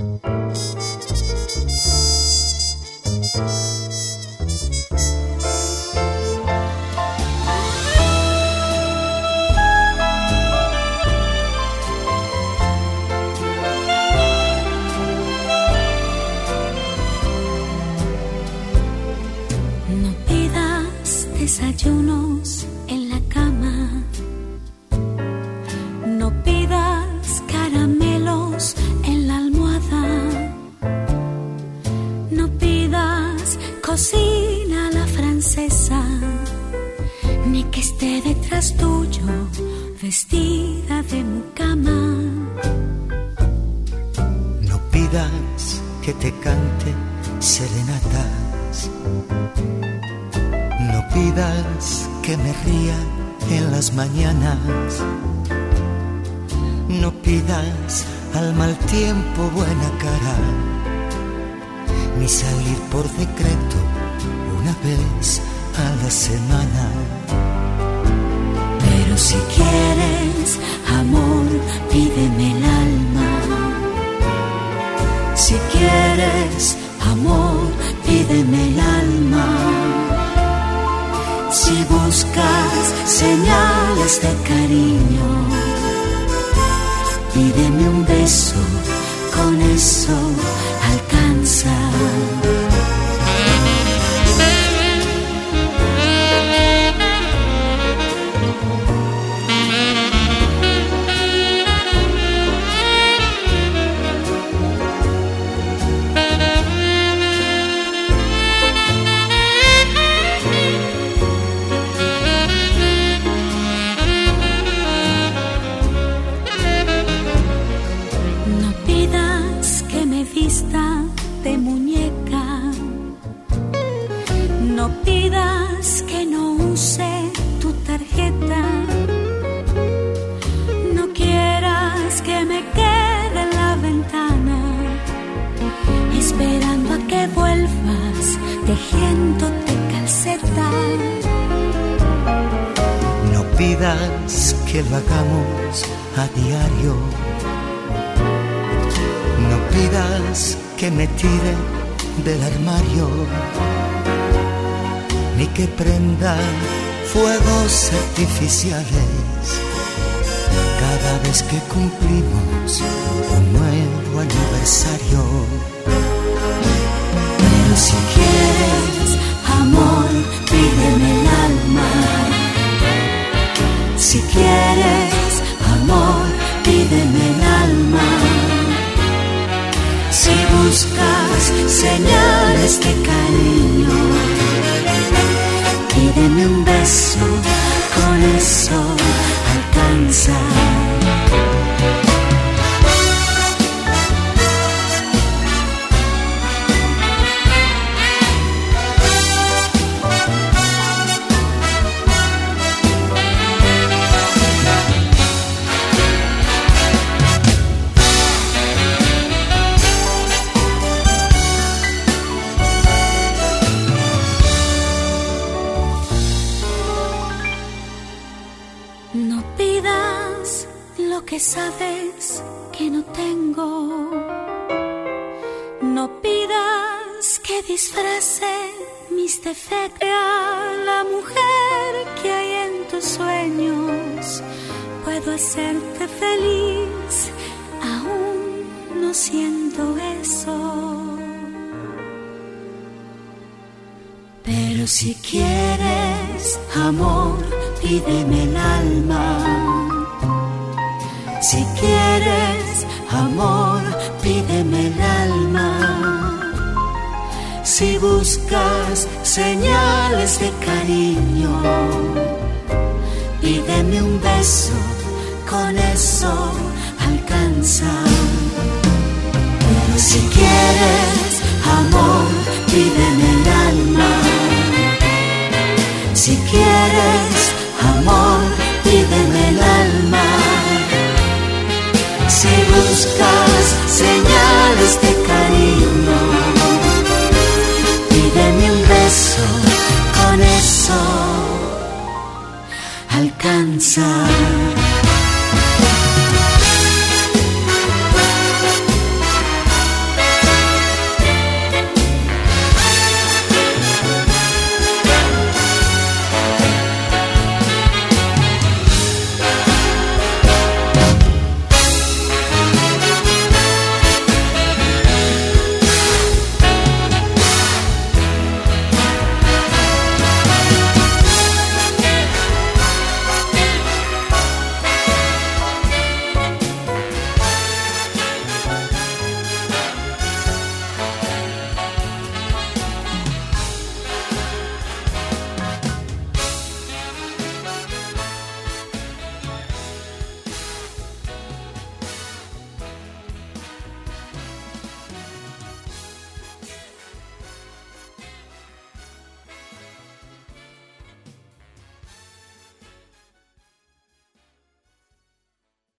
Desayunos en la cama, no pidas caramelos en la almohada, no pidas cocina a la francesa, ni que esté detrás tuyo vestida de mucama. No pidas que te cante serenatas, no pidas que me ría en las mañanas, no pidas al mal tiempo buena cara, ni salir por decreto una vez a la semana. Pero si quieres amor, pídeme el alma. Si quieres amor, pídeme el alma. Si buscas señales de cariño, pídeme un beso, con eso alcanza. De muñeca, no pidas que no use tu tarjeta, no quieras que me quede en la ventana esperando a que vuelvas tejiéndote calceta. No pidas que lo hagamos a diario, no pidas que me tire del armario, ni que prenda fuegos artificiales cada vez que cumplimos un nuevo aniversario. Pero si quieres amor, pídeme el alma. Si quieres amor, pídeme el alma. Si buscas señales de cariño, pídeme un beso, con eso alcanza. No pidas lo que sabes que no tengo. No pidas que disfrace mis defectos. A la mujer que hay en tus sueños puedo hacerte feliz, aún no siento eso. Pero si quieres amor, pídeme el alma. Si quieres amor, pídeme el alma. Si buscas señales de cariño, pídeme un beso, con eso alcanza. Pero si quieres amor, pídeme el alma. Si quieres amor, pídeme el alma. Si buscas señales de cariño, pídeme un beso, con eso alcanza.